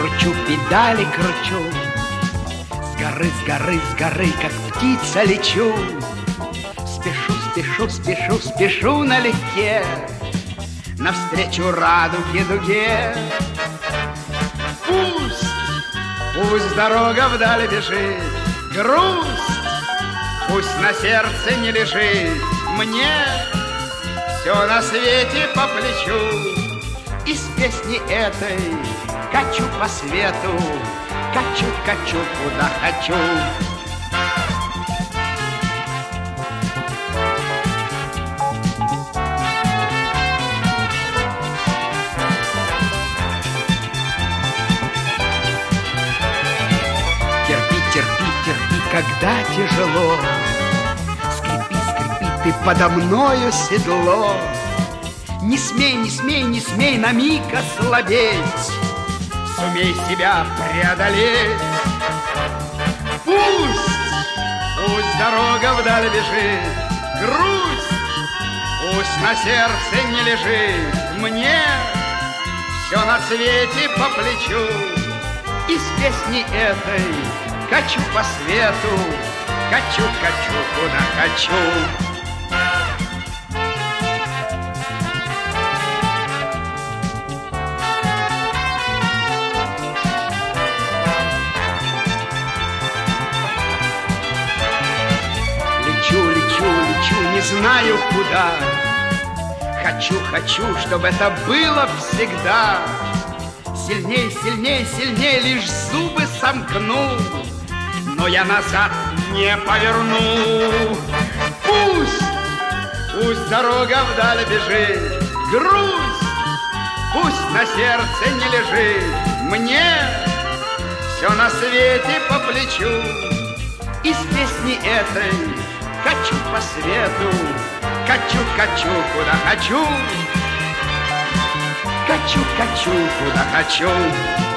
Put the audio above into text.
Кручу педали, кручу, с горы, с горы, с горы, как птица лечу. Спешу, спешу, спешу, спешу налегке навстречу радуге дуге. Пусть дорога вдаль бежит, грусть пусть на сердце не лежит. Мне все на свете по плечу. И с песни этой качу по свету, качу, качу, куда хочу. Терпи, терпи, терпи, когда тяжело. Скрипи, скрипи, ты подо мною седло. Не смей, не смей, не смей на миг ослабеть. Сумей себя преодолеть. Пусть дорога вдаль бежит, грусть пусть на сердце не лежит. Мне все на свете по плечу. И с песни этой качу по свету, качу, качу, куда хочу. Не знаю куда. Хочу, хочу, чтобы это было всегда. Сильней, сильней, сильней лишь зубы сомкну, но я назад не поверну. Пусть дорога вдаль бежит, грусть пусть на сердце не лежит. Мне все на свете по плечу. И с песни этой качу по свету, качу, качу, куда хочу. Качу, качу, куда хочу.